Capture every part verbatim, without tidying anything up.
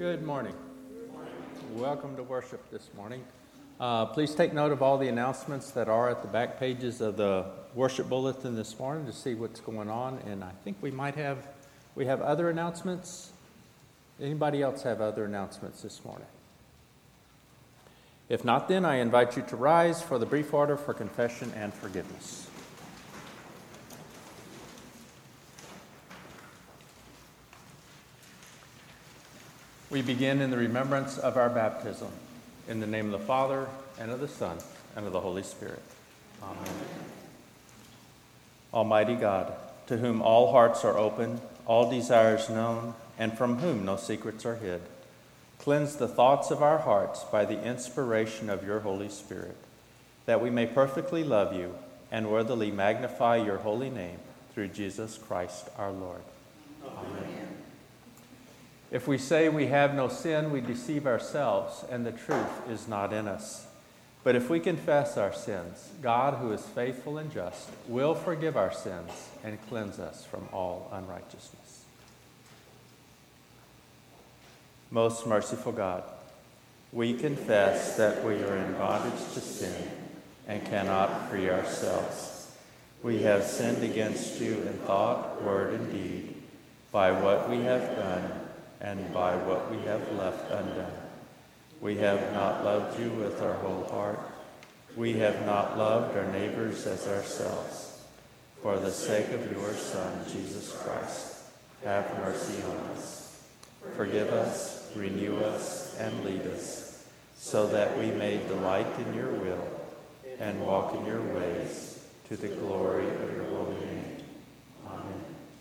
Good morning. Welcome to worship this morning. Uh, please take note of all the announcements that are at the back pages of the worship bulletin this morning to see what's going on. And I think we might have, we have other announcements. Anybody else have other announcements this morning? If not, then I invite you to rise for the brief order for confession and forgiveness. We begin in the remembrance of our baptism. In the name of the Father, and of the Son, and of the Holy Spirit. Amen. Almighty God, to whom all hearts are open, all desires known, and from whom no secrets are hid, cleanse the thoughts of our hearts by the inspiration of your Holy Spirit, that we may perfectly love you and worthily magnify your holy name through Jesus Christ our Lord. Amen. If we say we have no sin, we deceive ourselves, and the truth is not in us. But if we confess our sins, God, who is faithful and just, will forgive our sins and cleanse us from all unrighteousness. Most merciful God, we confess that we are in bondage to sin and cannot free ourselves. We have sinned against you in thought, word, and deed, by what we have done and by what we have left undone. We have not loved you with our whole heart. We have not loved our neighbors as ourselves. For the sake of your Son, Jesus Christ, have mercy on us. Forgive us, renew us, and lead us, so that we may delight in your will and walk in your ways, to the glory of your holy name. Amen.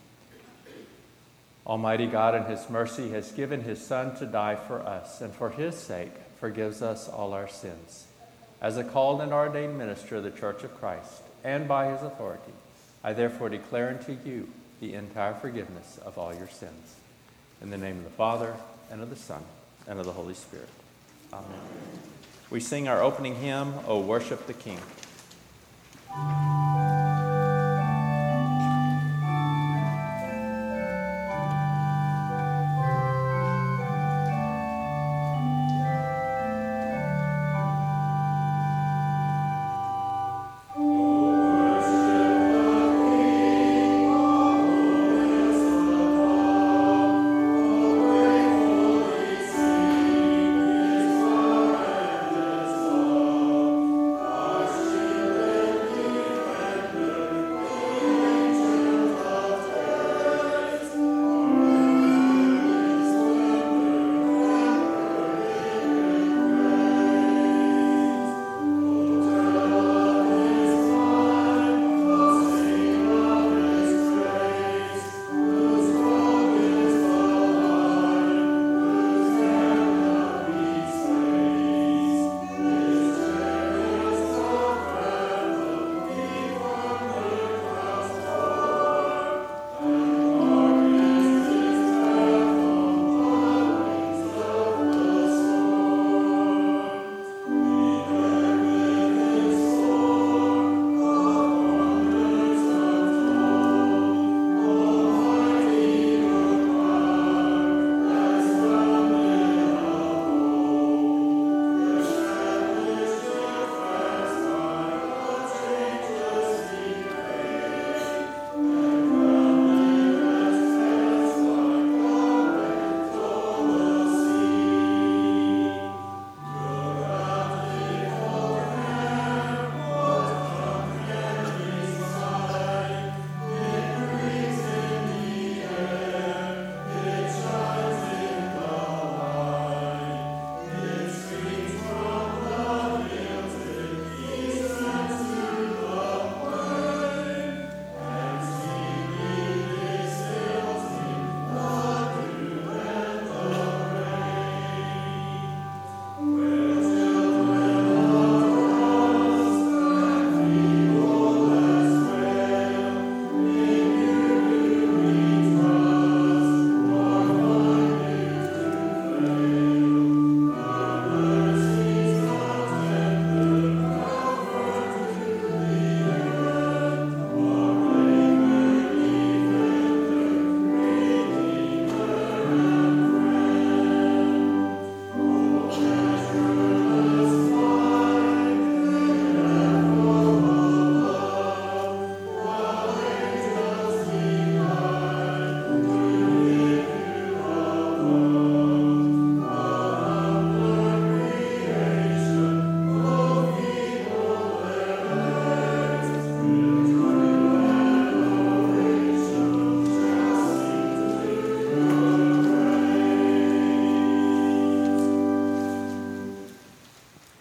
Almighty God, in his mercy, has given his Son to die for us, and for his sake forgives us all our sins. As a called and ordained minister of the Church of Christ, and by his authority, I therefore declare unto you the entire forgiveness of all your sins. In the name of the Father, and of the Son, and of the Holy Spirit. Amen. We sing our opening hymn, O Worship the King.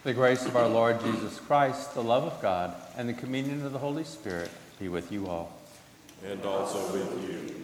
The grace of our Lord Jesus Christ, the love of God, and the communion of the Holy Spirit be with you all. And also with you.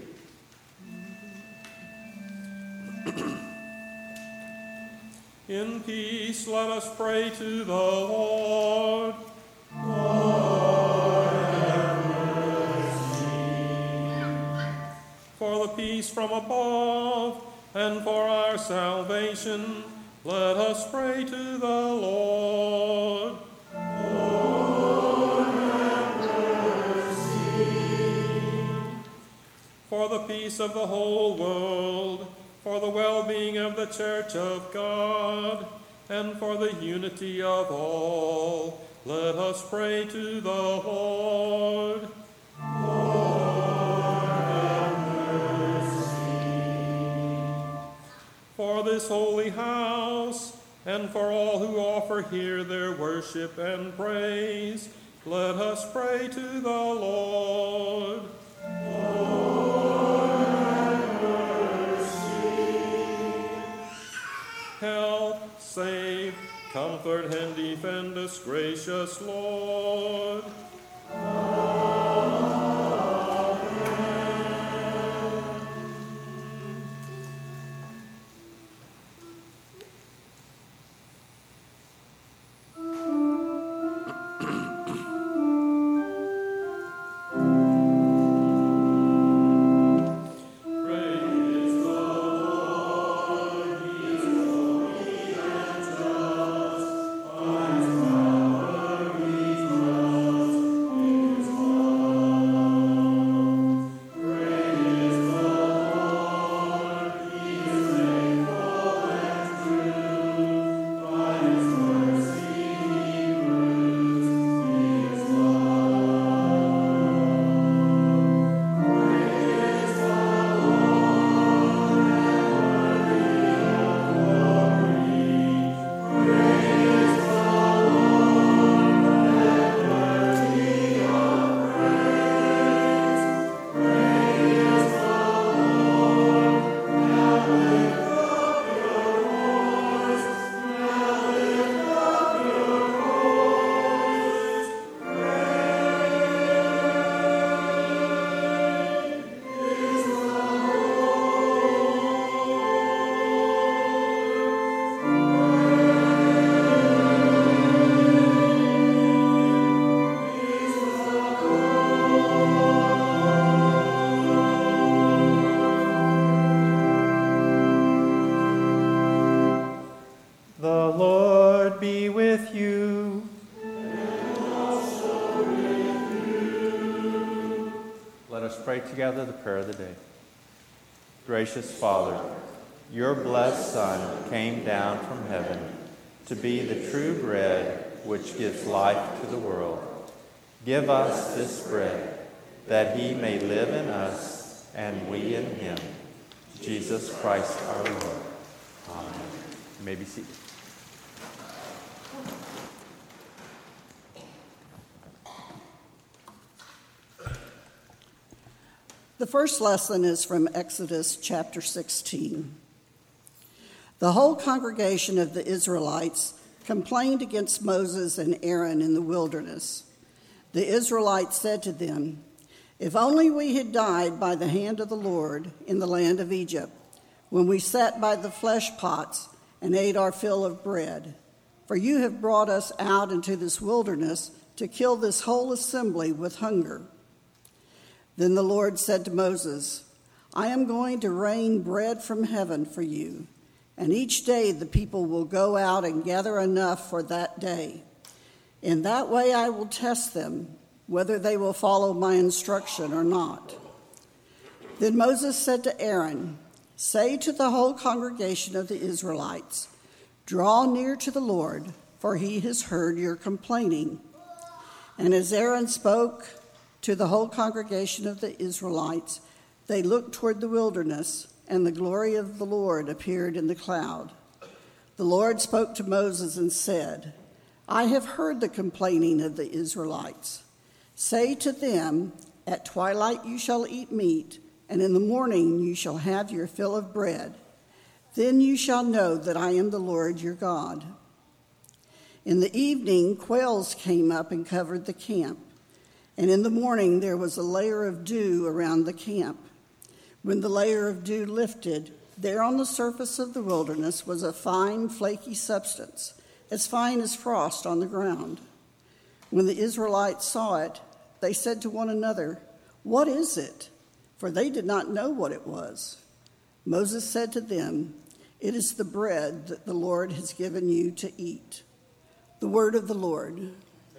In peace, let us pray to the Lord. Lord, have mercy. For the peace from above and for our salvation, let us pray to the Lord. Lord, have mercy. For the peace of the whole world, for the well-being of the Church of God, and for the unity of all, let us pray to the Lord. Lord, have mercy. For this holy house, and for all who offer here their worship and praise, let us pray to the Lord. Lord, have mercy. Help, save, comfort, and defend us, gracious Lord. Pray together the prayer of the day. Gracious Father, your blessed Son came down from heaven to be the true bread which gives life to the world. Give us this bread, that he may live in us and we in him. Jesus Christ our Lord. Amen. You may be seated. The first lesson is from Exodus chapter sixteen. The whole congregation of the Israelites complained against Moses and Aaron in the wilderness. The Israelites said to them, "If only we had died by the hand of the Lord in the land of Egypt, when we sat by the flesh pots and ate our fill of bread. For you have brought us out into this wilderness to kill this whole assembly with hunger." Then the Lord said to Moses, "I am going to rain bread from heaven for you, and each day the people will go out and gather enough for that day. In that way I will test them, whether they will follow my instruction or not." Then Moses said to Aaron, "Say to the whole congregation of the Israelites, 'Draw near to the Lord, for he has heard your complaining.'" And as Aaron spoke to the whole congregation of the Israelites, they looked toward the wilderness, and the glory of the Lord appeared in the cloud. The Lord spoke to Moses and said, "I have heard the complaining of the Israelites. Say to them, 'At twilight you shall eat meat, and in the morning you shall have your fill of bread. Then you shall know that I am the Lord your God.'" In the evening, quails came up and covered the camp. And in the morning, there was a layer of dew around the camp. When the layer of dew lifted, there on the surface of the wilderness was a fine, flaky substance, as fine as frost on the ground. When the Israelites saw it, they said to one another, "What is it?" For they did not know what it was. Moses said to them, "It is the bread that the Lord has given you to eat." The word of the Lord.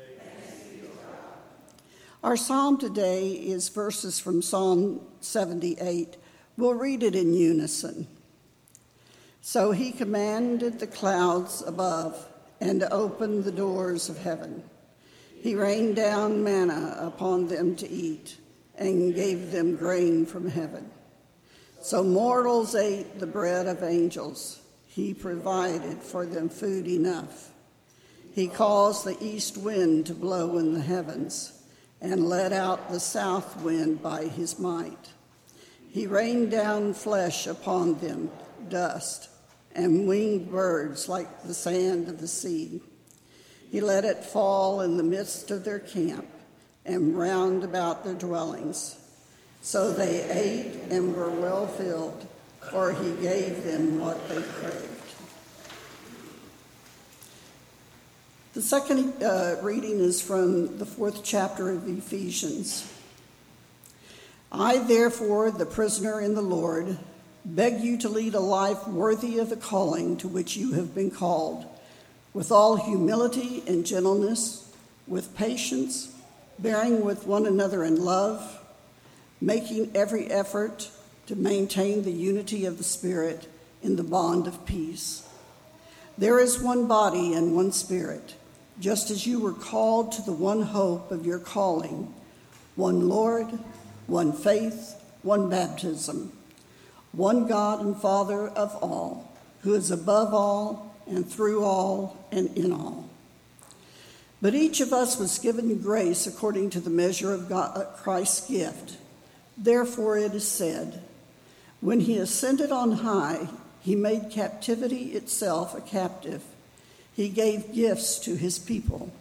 Our psalm today is verses from Psalm seventy-eight. We'll read it in unison. So he commanded the clouds above and opened the doors of heaven. He rained down manna upon them to eat and gave them grain from heaven. So mortals ate the bread of angels. He provided for them food enough. He caused the east wind to blow in the heavens and let out the south wind by his might. He rained down flesh upon them, dust, and winged birds like the sand of the sea. He let it fall in the midst of their camp and round about their dwellings. So they ate and were well filled, for he gave them what they craved. The second uh, reading is from the fourth chapter of Ephesians. I, therefore, the prisoner in the Lord, beg you to lead a life worthy of the calling to which you have been called, with all humility and gentleness, with patience, bearing with one another in love, making every effort to maintain the unity of the Spirit in the bond of peace. There is one body and one Spirit, just as you were called to the one hope of your calling, one Lord, one faith, one baptism, one God and Father of all, who is above all and through all and in all. But each of us was given grace according to the measure of God, Christ's gift. Therefore it is said, when he ascended on high, he made captivity itself a captive. He gave gifts to his people.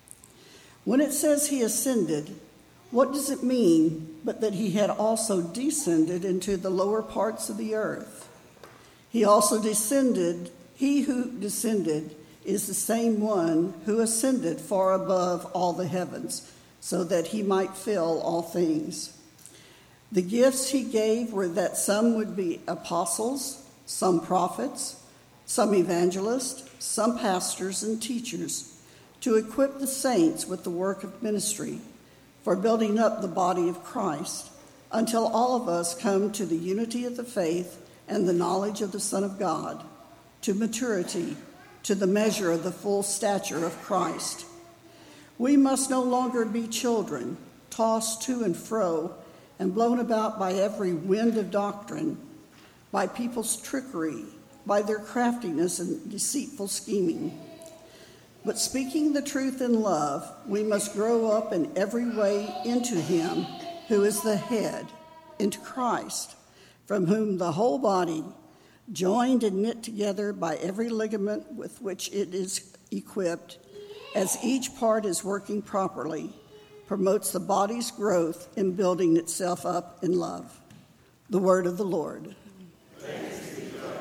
When it says he ascended, what does it mean but that he had also descended into the lower parts of the earth? He also descended, he who descended is the same one who ascended far above all the heavens, so that he might fill all things. The gifts he gave were that some would be apostles, some prophets, some evangelists, some pastors and teachers, to equip the saints with the work of ministry, for building up the body of Christ, until all of us come to the unity of the faith and the knowledge of the Son of God, to maturity, to the measure of the full stature of Christ. We must no longer be children, tossed to and fro and blown about by every wind of doctrine, by people's trickery, by their craftiness and deceitful scheming. But speaking the truth in love, we must grow up in every way into him who is the head, into Christ, from whom the whole body, joined and knit together by every ligament with which it is equipped, as each part is working properly, promotes the body's growth in building itself up in love. The word of the Lord. Thanks be to God.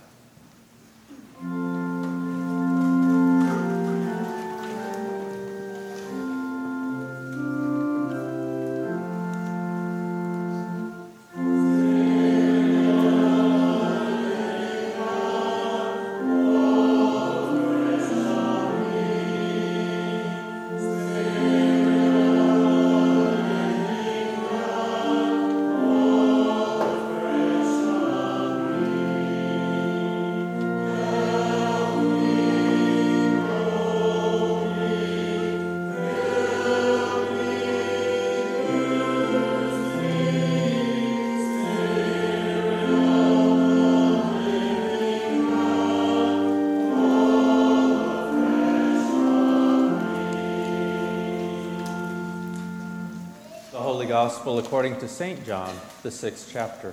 Gospel according to Saint John, the sixth chapter.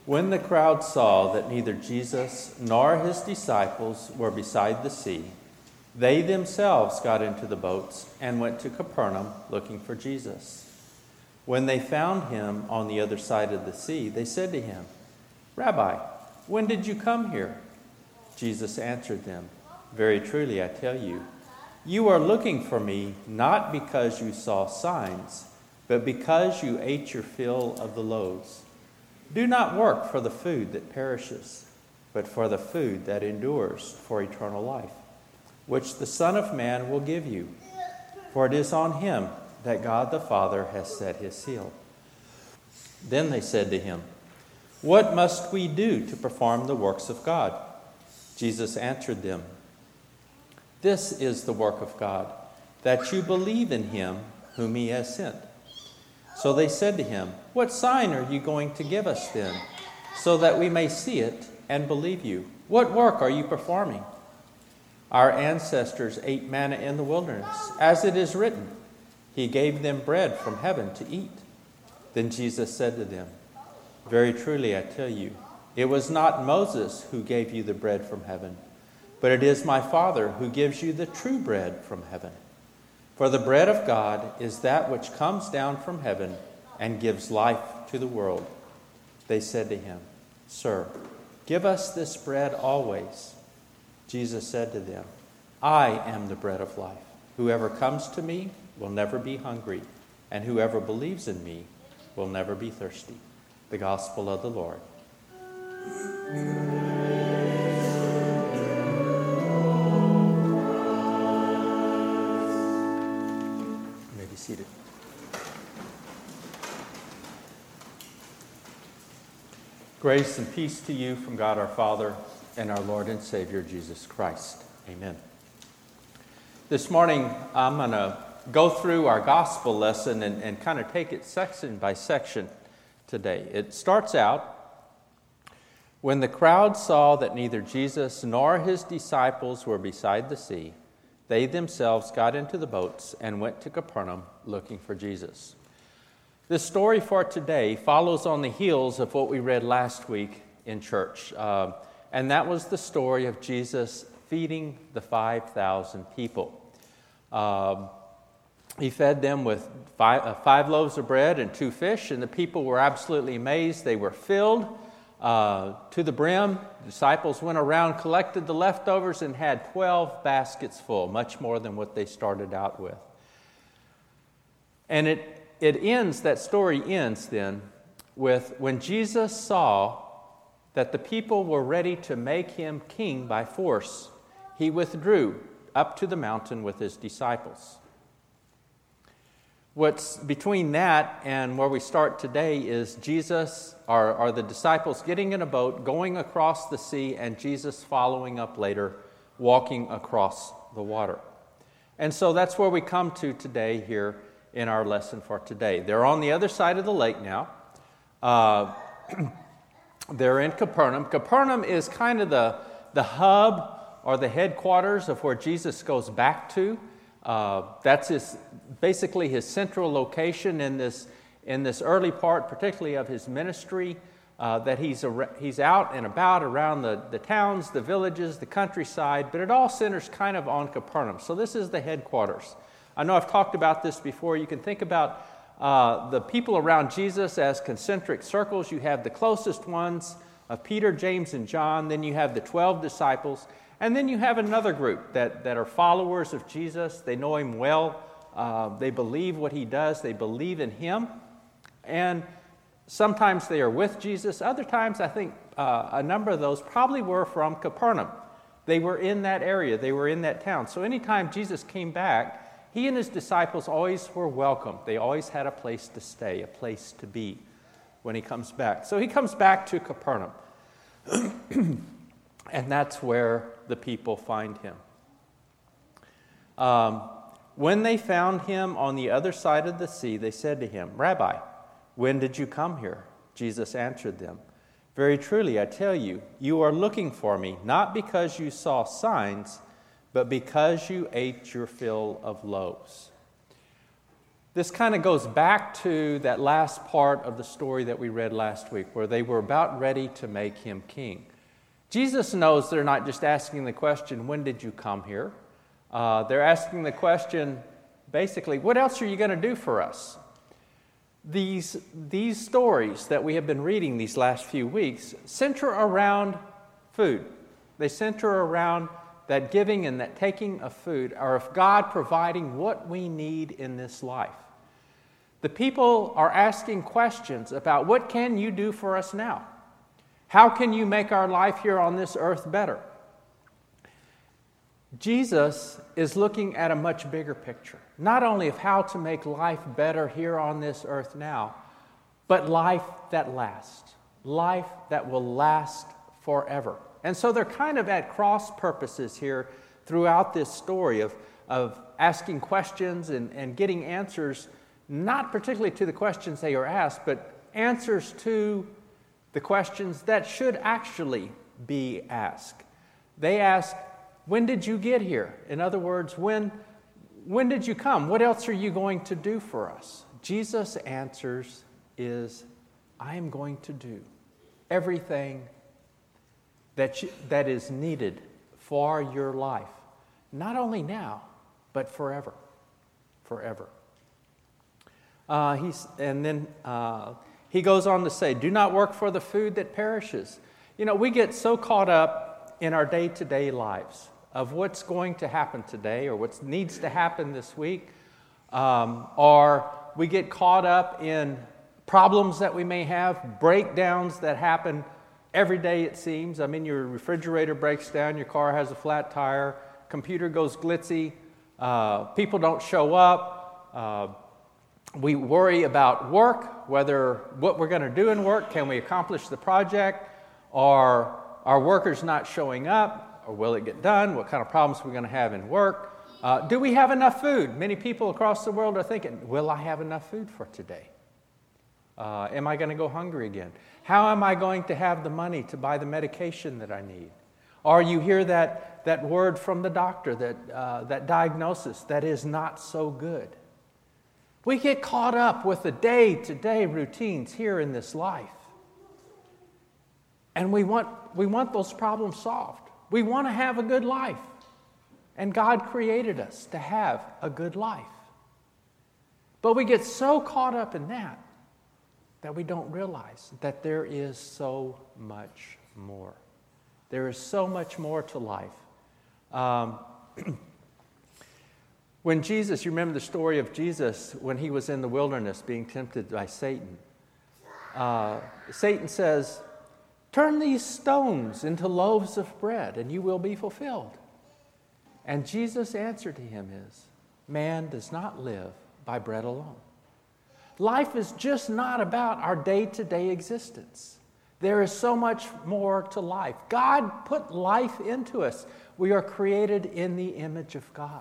When the crowd saw that neither Jesus nor his disciples were beside the sea, they themselves got into the boats and went to Capernaum looking for Jesus. When they found him on the other side of the sea, they said to him, "Rabbi, when did you come here?" Jesus answered them, "Very truly I tell you, you are looking for me not because you saw signs, but because you ate your fill of the loaves. Do not work for the food that perishes, but for the food that endures for eternal life, which the Son of Man will give you. For it is on him that God the Father has set his seal." Then they said to him, "What must we do to perform the works of God?" Jesus answered them, "This is the work of God, that you believe in him whom he has sent." So they said to him, "What sign are you going to give us then, so that we may see it and believe you? What work are you performing?" "Our ancestors ate manna in the wilderness, as it is written, he gave them bread from heaven to eat." Then Jesus said to them, "Very truly I tell you, it was not Moses who gave you the bread from heaven, but it is my Father who gives you the true bread from heaven. For the bread of God is that which comes down from heaven and gives life to the world." They said to him, "Sir, give us this bread always." Jesus said to them, "I am the bread of life. Whoever comes to me will never be hungry, and whoever believes in me will never be thirsty." The Gospel of the Lord. You may be seated. Grace and peace to you from God our Father and our Lord and Savior Jesus Christ. Amen. This morning I'm going to go through our gospel lesson and, and kind of take it section by section today. It starts out, when the crowd saw that neither Jesus nor his disciples were beside the sea, they themselves got into the boats and went to Capernaum looking for Jesus. This story for today follows on the heels of what we read last week in church. Uh, and that was the story of Jesus feeding the five thousand people. Uh, he fed them with five, uh, five loaves of bread and two fish, and the people were absolutely amazed. They were filled Uh, to the brim. The disciples went around, collected the leftovers, and had twelve baskets full, much more than what they started out with. And it, it ends, that story ends then, with when Jesus saw that the people were ready to make him king by force, he withdrew up to the mountain with his disciples. What's between that and where we start today is Jesus, or, or the disciples getting in a boat, going across the sea, and Jesus following up later, walking across the water. And so that's where we come to today here in our lesson for today. They're on the other side of the lake now. Uh, they're in Capernaum. Capernaum is kind of the, the hub or the headquarters of where Jesus goes back to. Uh, that's his, basically his central location in this in this early part, particularly of his ministry, uh, that he's a, he's out and about around the, the towns, the villages, the countryside, but it all centers kind of on Capernaum. So this is the headquarters. I know I've talked about this before. You can think about uh, the people around Jesus as concentric circles. You have the closest ones of Peter, James, and John. Then you have the twelve disciples. And then you have another group that, that are followers of Jesus. They know him well. Uh, they believe what he does. They believe in him. And sometimes they are with Jesus. Other times, I think uh, a number of those probably were from Capernaum. They were in that area. They were in that town. So anytime Jesus came back, he and his disciples always were welcome. They always had a place to stay, a place to be when he comes back. So he comes back to Capernaum. And that's where the people find him. Um, when they found him on the other side of the sea, they said to him, "Rabbi, when did you come here?" Jesus answered them, "Very truly, I tell you, you are looking for me, not because you saw signs, but because you ate your fill of loaves." this kind of goes back to that last part of the story that we read last week, where they were about ready to make him king. Jesus knows they're not just asking the question, when did you come here? Uh, they're asking the question, basically, what else are you going to do for us? These, these stories that we have been reading these last few weeks center around food. They center around that giving and that taking of food, or of God providing what we need in this life. The people are asking questions about, what can you do for us now? How can you make our life here on this earth better? Jesus is looking at a much bigger picture, not only of how to make life better here on this earth now, but life that lasts, life that will last forever. And so they're kind of at cross purposes here throughout this story of, of asking questions and, and getting answers, not particularly to the questions they are asked, but answers to the questions that should actually be asked. They ask, when did you get here? In other words, when, when did you come? What else are you going to do for us? Jesus' answers is, I am going to do everything that, you, that is needed for your life. Not only now, but forever. Forever. Uh, he's, and then uh, he goes on to say, do not work for the food that perishes. You know, we get so caught up in our day-to-day lives of what's going to happen today or what needs to happen this week, um, or we get caught up in problems that we may have, breakdowns that happen every day, it seems. I mean, your refrigerator breaks down, your car has a flat tire, computer goes glitzy, uh, people don't show up, uh, we worry about work, whether what we're going to do in work, can we accomplish the project, or are workers not showing up, or will it get done, what kind of problems we're going to have in work. Uh, do we have enough food? Many people across the world are thinking, will I have enough food for today? Uh, am I going to go hungry again? How am I going to have the money to buy the medication that I need? Or you hear that, that word from the doctor, that, uh, that diagnosis that is not so good. We get caught up with the day-to-day routines here in this life. And we want, we want those problems solved. We want to have a good life. And God created us to have a good life. But we get so caught up in that that we don't realize that there is so much more. There is so much more to life. Um, when Jesus, you remember the story of Jesus when he was in the wilderness being tempted by Satan. Uh, Satan says, turn these stones into loaves of bread and you will be fulfilled. And Jesus' answer to him is, man does not live by bread alone. Life is just not about our day-to-day existence. There is so much more to life. God put life into us. We are created in the image of God.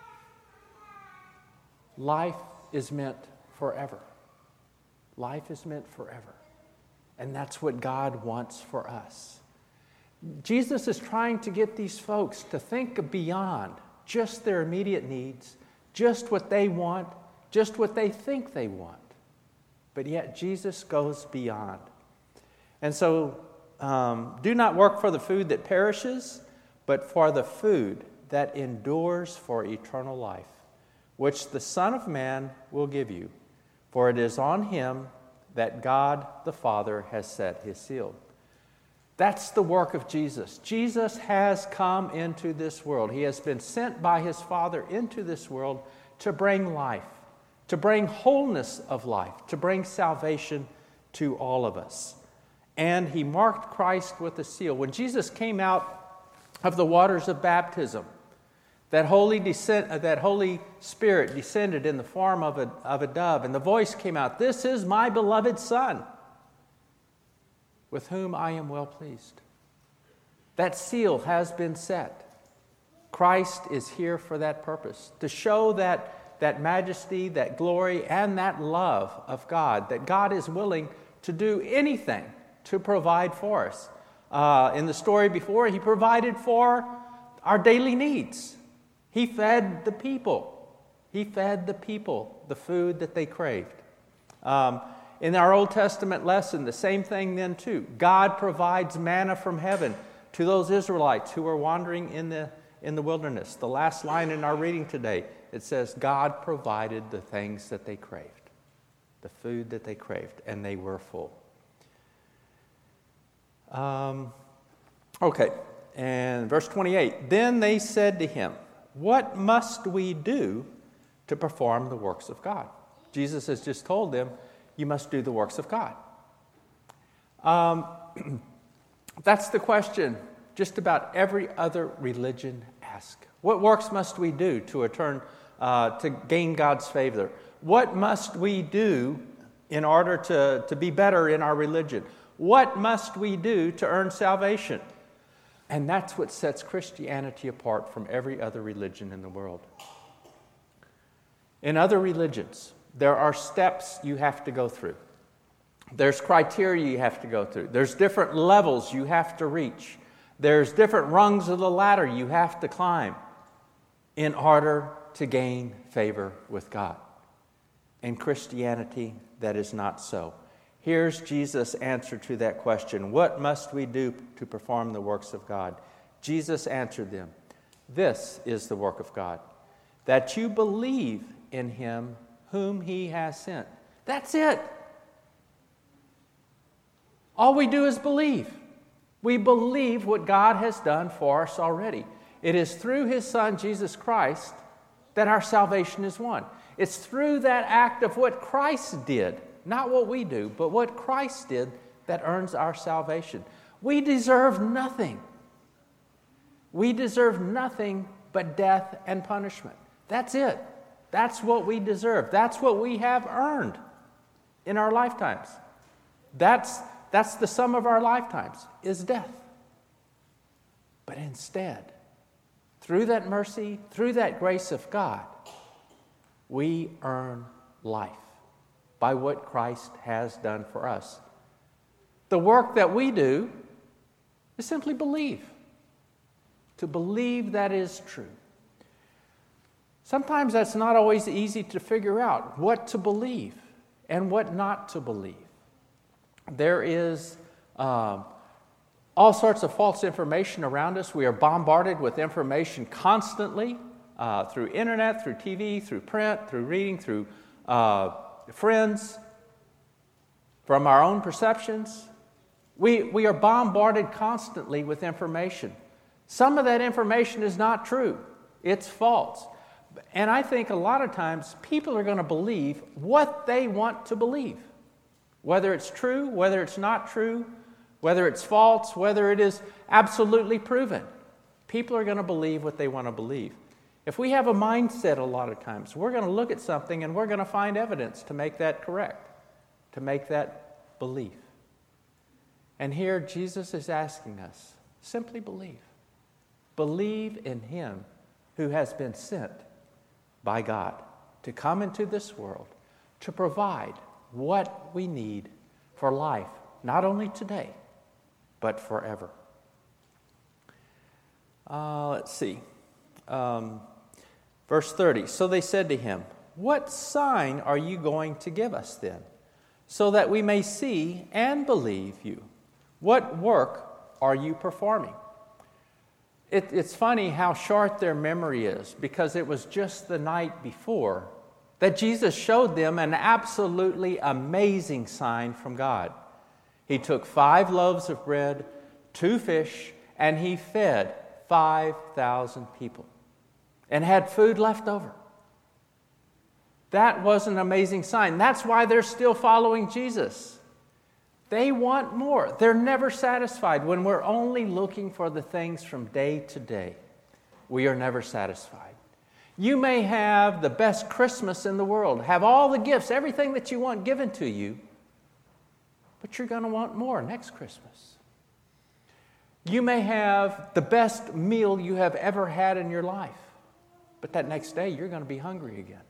Life is meant forever. Life is meant forever. And that's what God wants for us. Jesus is trying to get these folks to think beyond just their immediate needs, just what they want, just what they think they want. But yet Jesus goes beyond. And so, um, do not work for the food that perishes, but for the food that endures for eternal life, which the Son of Man will give you. For it is on him that God the Father has set his seal. That's the work of Jesus. Jesus has come into this world. He has been sent by his Father into this world to bring life, to bring wholeness of life, to bring salvation to all of us. And he marked Christ with a seal. When Jesus came out of the waters of baptism, that Holy, descent, that Holy Spirit descended in the form of a, of a dove, and the voice came out, this is my beloved Son, with whom I am well pleased. That seal has been set. Christ is here for that purpose, to show that, that majesty, that glory, and that love of God, that God is willing to do anything to provide for us. Uh, in the story before, he provided for our daily needs. He fed the people. He fed the people the food that they craved. Um, in our Old Testament lesson, the same thing then too. God provides manna from heaven to those Israelites who were wandering in the, in the wilderness. The last line in our reading today, it says, God provided the things that they craved, the food that they craved, and they were full. Um, okay, and verse twenty-eight, then they said to him, what must we do to perform the works of God? Jesus has just told them, you must do the works of God. Um, that's the question just about every other religion asks. What works must we do to return, uh, to gain God's favor? What must we do in order to, to be better in our religion? What must we do to earn salvation? And that's what sets Christianity apart from every other religion in the world. In other religions, there are steps you have to go through. There's criteria you have to go through. There's different levels you have to reach. There's different rungs of the ladder you have to climb in order to gain favor with God. In Christianity, that is not so. Here's Jesus' answer to that question. What must we do to perform the works of God? Jesus answered them, this is the work of God, that you believe in him whom he has sent. That's it. All we do is believe. We believe what God has done for us already. It is through his Son, Jesus Christ, that our salvation is won. It's through that act of what Christ did, not what we do, but what Christ did, that earns our salvation. We deserve nothing. We deserve nothing but death and punishment. That's it. That's what we deserve. That's what we have earned in our lifetimes. That's, that's the sum of our lifetimes, is death. But instead, through that mercy, through that grace of God, we earn life by what Christ has done for us. The work that we do is simply believe. To believe that is true. Sometimes that's not always easy to figure out what to believe and what not to believe. There is um, all sorts of false information around us. We are bombarded with information constantly uh, through internet, through T V, through print, through reading, through uh, friends, from our own perceptions. We, we are bombarded constantly with information. Some of that information is not true. It's false. And I think a lot of times people are going to believe what they want to believe. Whether it's true, whether it's not true, whether it's false, whether it is absolutely proven. People are going to believe what they want to believe. If we have a mindset a lot of times, we're going to look at something and we're going to find evidence to make that correct, to make that belief. And here Jesus is asking us, simply believe. Believe in him who has been sent by God to come into this world to provide what we need for life, not only today, but forever. Uh, let's see. Um, verse thirty. So they said to him, what sign are you going to give us then, so that we may see and believe you? What work are you performing? It, it's funny how short their memory is, because it was just the night before that Jesus showed them an absolutely amazing sign from God. He took five loaves of bread, two fish, and he fed five thousand people and had food left over. That was an amazing sign. That's why they're still following Jesus. They want more. They're never satisfied. When we're only looking for the things from day to day, we are never satisfied. You may have the best Christmas in the world, have all the gifts, everything that you want given to you, but you're going to want more next Christmas. You may have the best meal you have ever had in your life, but that next day you're going to be hungry again.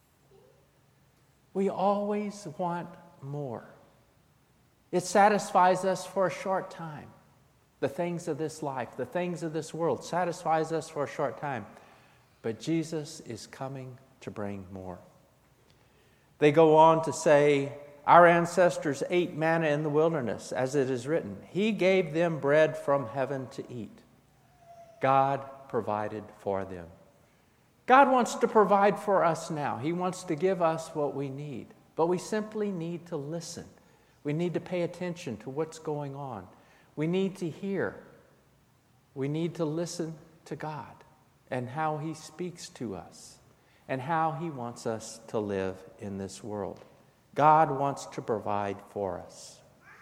We always want more. It satisfies us for a short time. The things of this life, the things of this world satisfies us for a short time. But Jesus is coming to bring more. They go on to say, our ancestors ate manna in the wilderness, as it is written. He gave them bread from heaven to eat. God provided for them. God wants to provide for us now. He wants to give us what we need. But we simply need to listen. We need to pay attention to what's going on. We need to hear. We need to listen to God and how He speaks to us and how He wants us to live in this world. God wants to provide for us.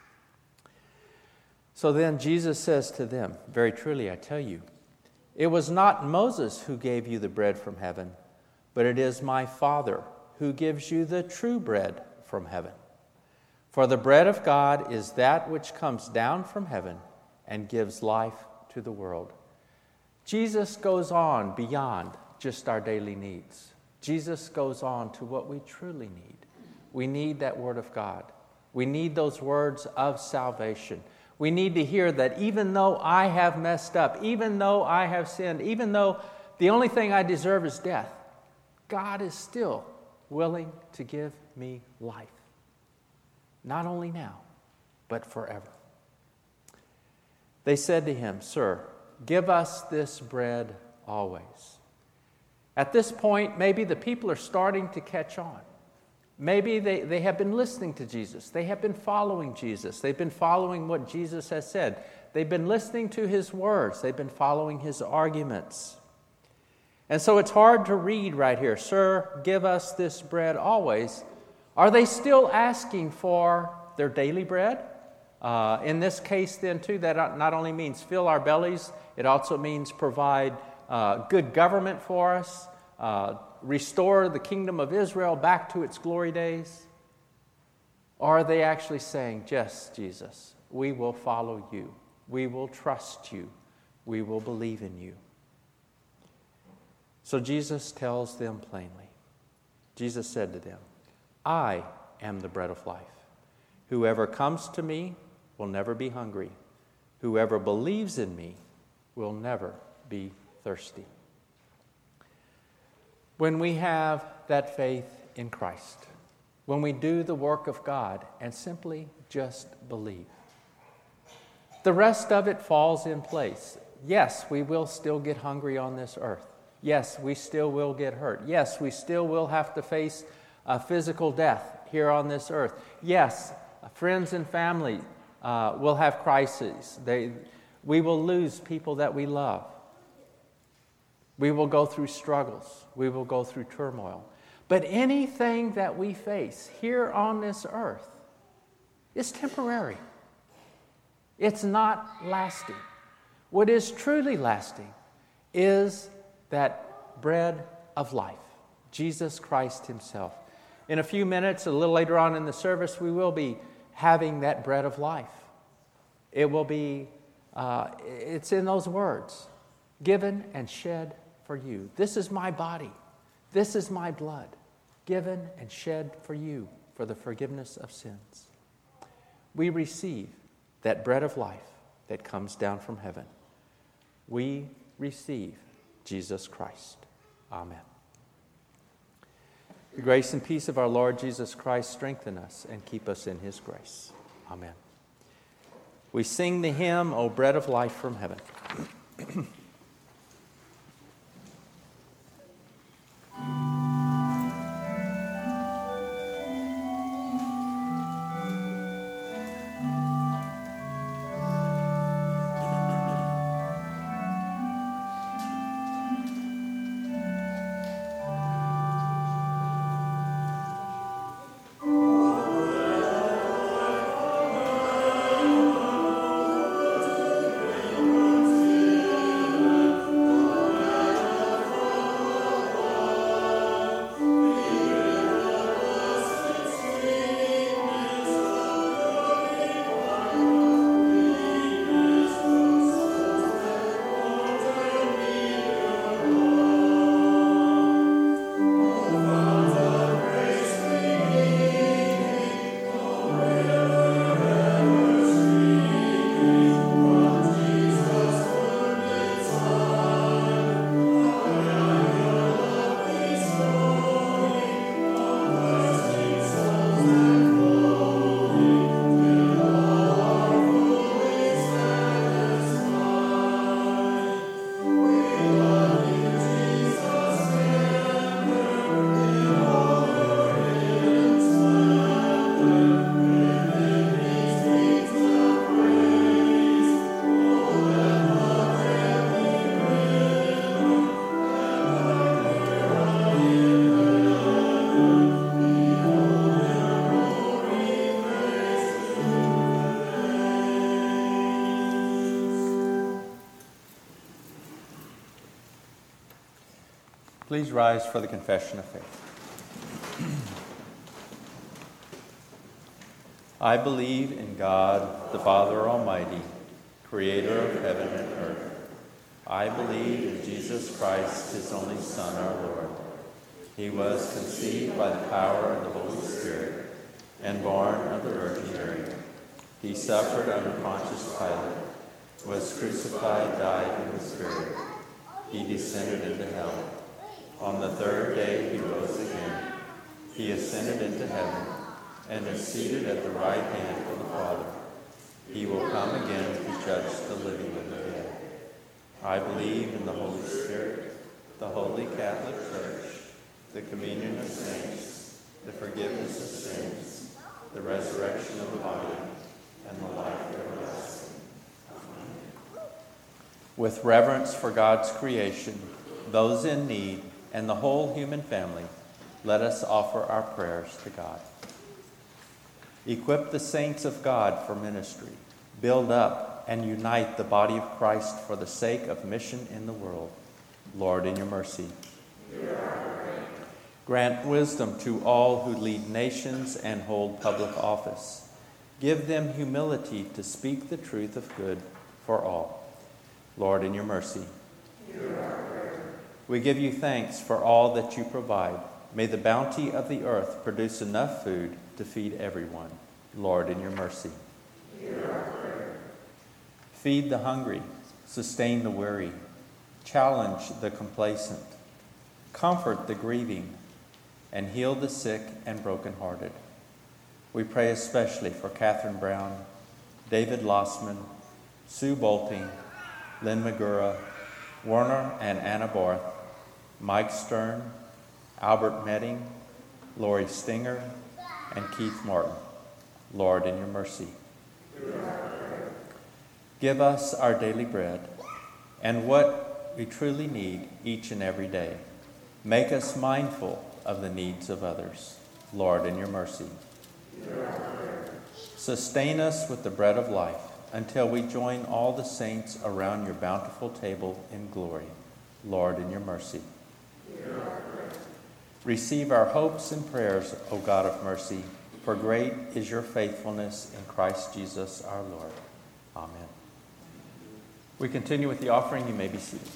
So then Jesus says to them, very truly I tell you, it was not Moses who gave you the bread from heaven, but it is my Father who gives you the true bread from heaven. For the bread of God is that which comes down from heaven and gives life to the world. Jesus goes on beyond just our daily needs. Jesus goes on to what we truly need. We need that Word of God. We need those words of salvation. We need to hear that even though I have messed up, even though I have sinned, even though the only thing I deserve is death, God is still willing to give me life. Not only now, but forever. They said to him, Sir, give us this bread always. At this point, maybe the people are starting to catch on. Maybe they, they have been listening to Jesus. They have been following Jesus. They've been following what Jesus has said. They've been listening to His words. They've been following His arguments. And so it's hard to read right here, Sir, give us this bread always. Are they still asking for their daily bread? Uh, in this case then too, that not only means fill our bellies, it also means provide uh, good government for us, uh, restore the kingdom of Israel back to its glory days? Or are they actually saying, yes, Jesus, we will follow you. We will trust you. We will believe in you. So Jesus tells them plainly. Jesus said to them, I am the bread of life. Whoever comes to me will never be hungry. Whoever believes in me will never be thirsty. When we have that faith in Christ, when we do the work of God and simply just believe, the rest of it falls in place. Yes, we will still get hungry on this earth. Yes, we still will get hurt. Yes, we still will have to face a physical death here on this earth. Yes, friends and family uh, will have crises. They, we will lose people that we love. We will go through struggles. We will go through turmoil. But anything that we face here on this earth is temporary. It's not lasting. What is truly lasting is that bread of life, Jesus Christ Himself. In a few minutes, a little later on in the service, we will be having that bread of life. It will be, uh, it's in those words, given and shed for you. This is my body. This is my blood, given and shed for you for the forgiveness of sins. We receive that bread of life that comes down from heaven. We receive Jesus Christ. Amen. The grace and peace of our Lord Jesus Christ strengthen us and keep us in His grace. Amen. We sing the hymn, O Bread of Life from Heaven. Amen. Please rise for the confession of faith. I believe in God, the Father Almighty, creator of heaven and earth. I believe in Jesus Christ, his only Son, our Lord. He was conceived by the power of the Holy Spirit and born of the Virgin Mary. He suffered under Pontius Pilate, was crucified, died, and was buried. He descended into hell. On the third day he rose again. He ascended into heaven and is seated at the right hand of the Father. He will come again to judge the living and the dead. I believe in the Holy Spirit, the Holy Catholic Church, the communion of saints, the forgiveness of sins, the resurrection of the body, and the life everlasting. Amen. With reverence for God's creation, those in need, and the whole human family, let us offer our prayers to God. Equip the saints of God for ministry. Build up and unite the body of Christ for the sake of mission in the world. Lord, in your mercy. Grant wisdom to all who lead nations and hold public office. Give them humility to speak the truth of good for all. Lord, in your mercy. We give you thanks for all that you provide. May the bounty of the earth produce enough food to feed everyone. Lord, in your mercy. Feed the hungry, sustain the weary, challenge the complacent, comfort the grieving, and heal the sick and brokenhearted. We pray especially for Catherine Brown, David Lossman, Sue Bolting, Lynn Magura, Werner and Anna Barth, Mike Stern, Albert Medding, Lori Stinger, and Keith Martin. Lord, in your mercy. Give us our daily bread and what we truly need each and every day. Make us mindful of the needs of others. Lord, in your mercy. Sustain us with the bread of life until we join all the saints around your bountiful table in glory. Lord, in your mercy. Receive our hopes and prayers, O God of mercy, for great is your faithfulness in Christ Jesus our Lord. Amen. We continue with the offering. You may be seated.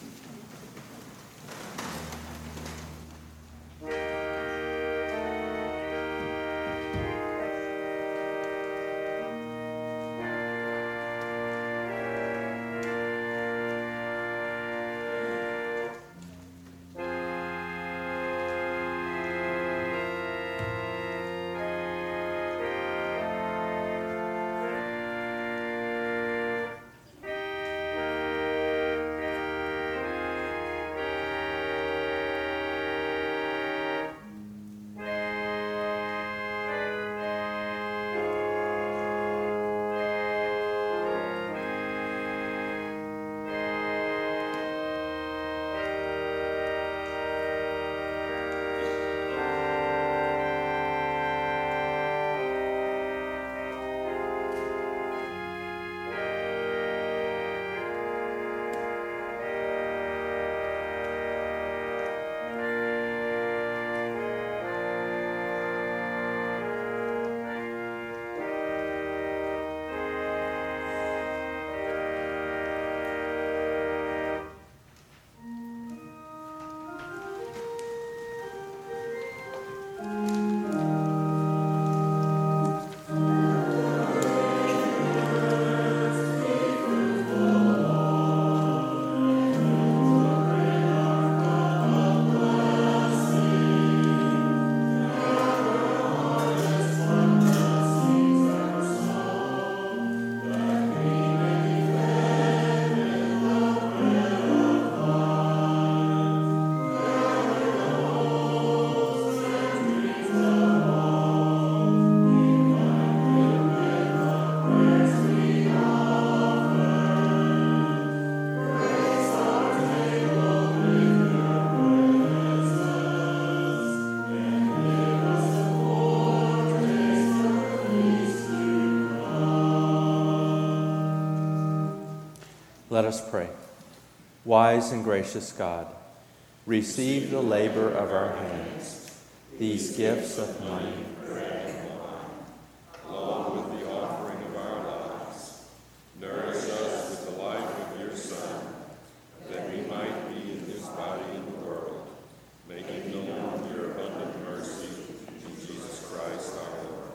Let us pray. Wise and gracious God, receive the labor of our hands, these gifts of money, along with the offering of our lives. Nourish us with the life of your Son, that we might be in his body in the world, making known your abundant mercy in Jesus Christ our Lord.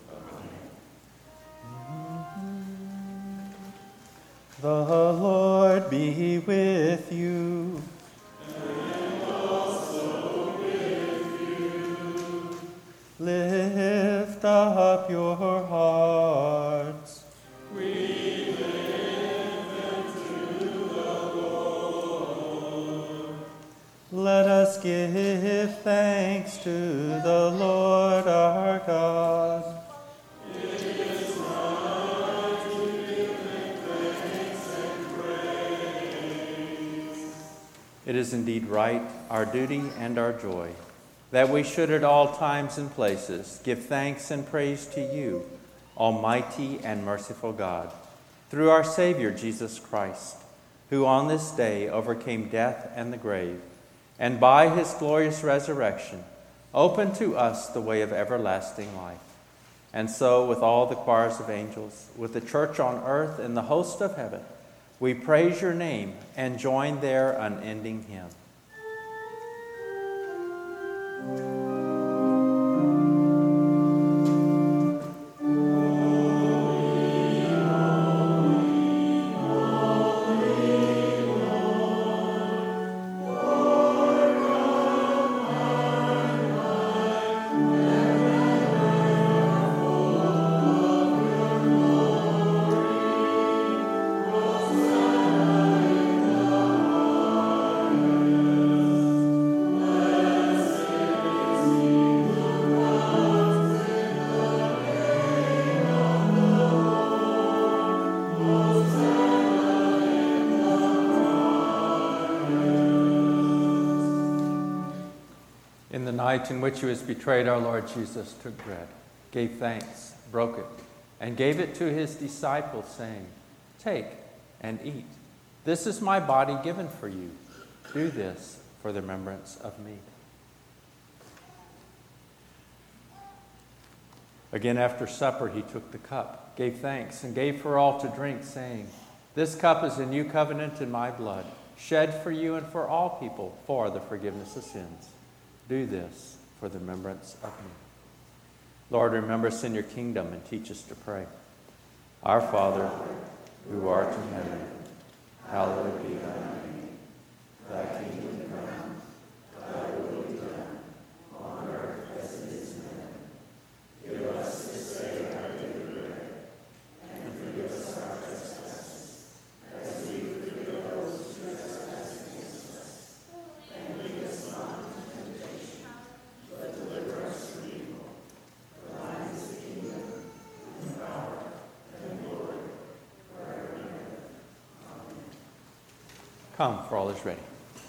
Amen. The Lord be with you. And also with you. Lift up your hearts. We lift them to the Lord. Let us give thanks to the Lord our God. It is indeed right, our duty and our joy, that we should at all times and places give thanks and praise to you, Almighty and merciful God, through our Savior Jesus Christ, who on this day overcame death and the grave, and by his glorious resurrection opened to us the way of everlasting life. And so, with all the choirs of angels, with the church on earth and the host of heaven, we praise your name and join their unending hymn. In the night in which he was betrayed, our Lord Jesus took bread, gave thanks, broke it, and gave it to his disciples, saying, "Take and eat. This is my body given for you. Do this for the remembrance of me." Again, after supper, he took the cup, gave thanks, and gave for all to drink, saying, "This cup is a new covenant in my blood, shed for you and for all people for the forgiveness of sins. Do this for the remembrance of me." Lord, remember us in your kingdom and teach us to pray. Our Father, who art in heaven, hallowed be thy name. Thy kingdom come, thy will be done, on earth as it is in heaven. Give us this day our daily bread, and forgive us our trespasses, as we forgive those who trespass against us. And lead us not into temptation, but deliver us from evil. For thine is the kingdom, and the power, and the glory, forever and ever. Amen. Come, for all is ready.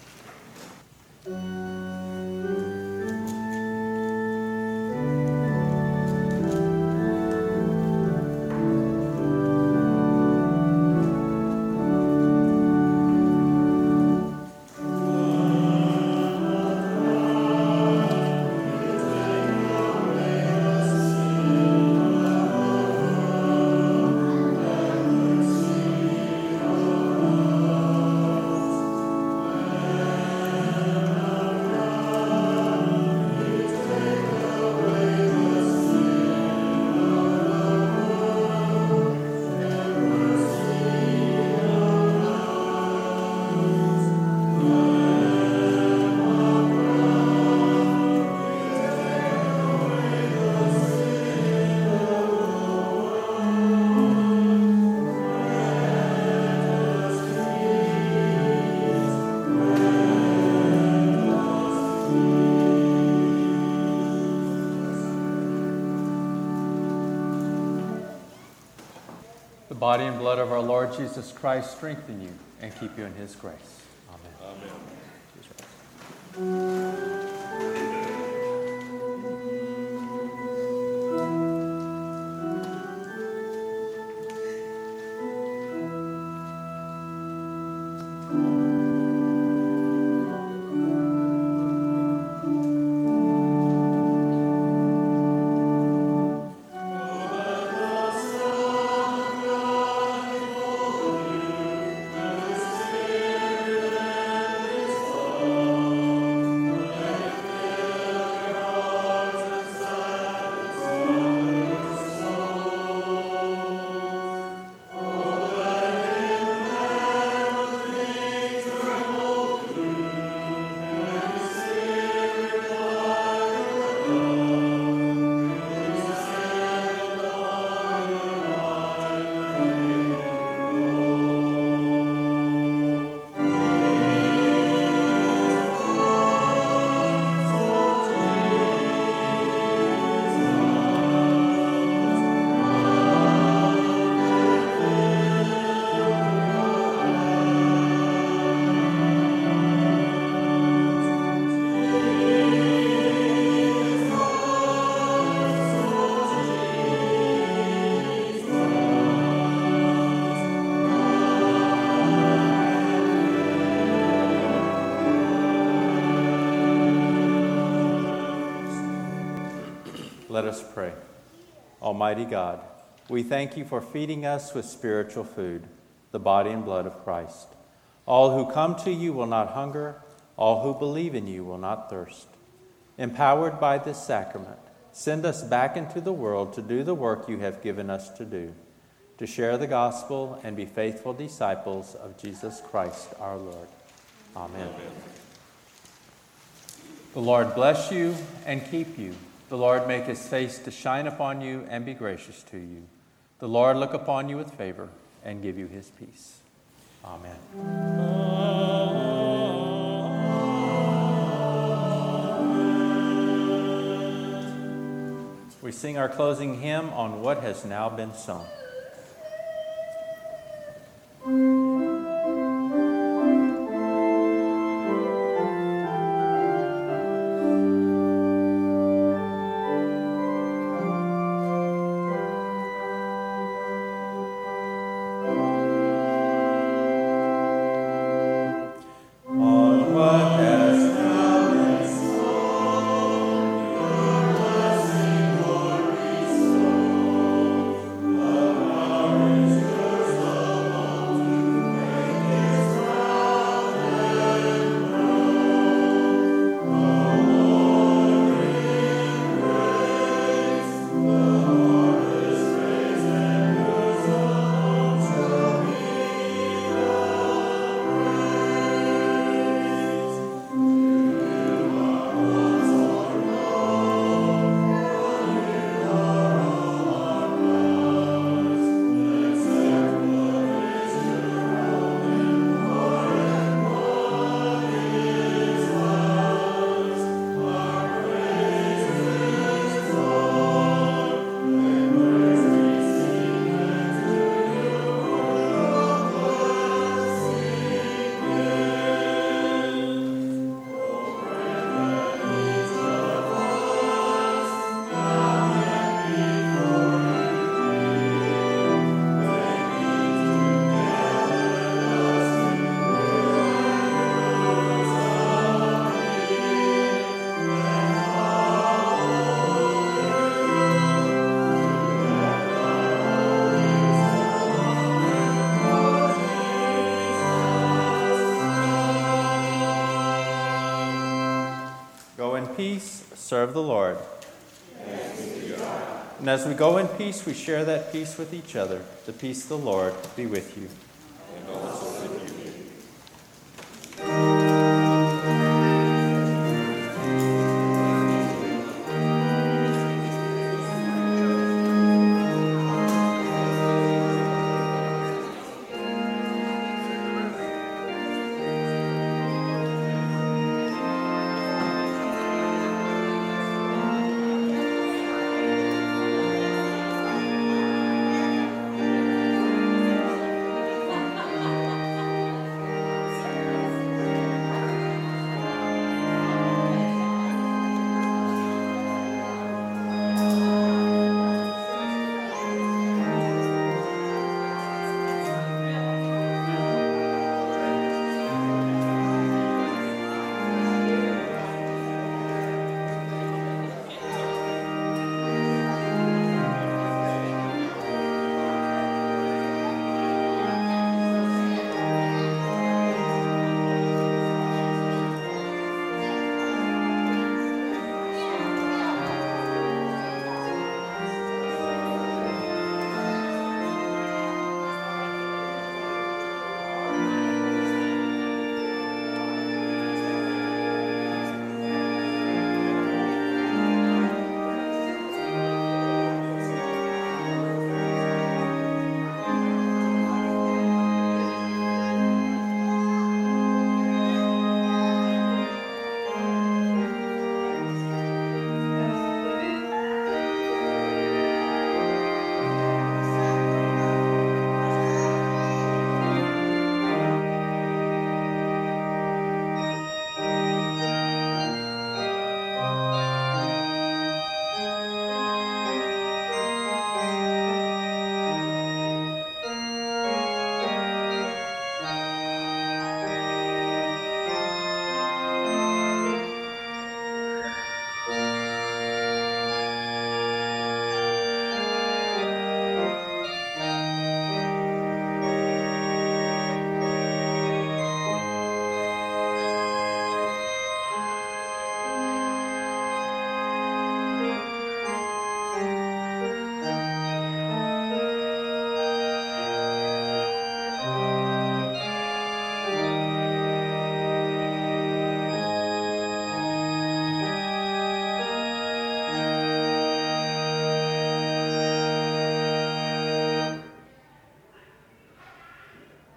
The body and blood of our Lord Jesus Christ strengthen you and keep you in his grace. Amen. Amen. Please rise. Let us pray. Almighty God, we thank you for feeding us with spiritual food, the body and blood of Christ. All who come to you will not hunger. All who believe in you will not thirst. Empowered by this sacrament, send us back into the world to do the work you have given us to do, to share the gospel and be faithful disciples of Jesus Christ our Lord. Amen. Amen. The Lord bless you and keep you. The Lord make his face to shine upon you and be gracious to you. The Lord look upon you with favor and give you his peace. Amen. We sing our closing hymn on What Has Now Been Sung. Peace, serve the Lord. And as we go in peace, we share that peace with each other. The peace of the Lord be with you. And also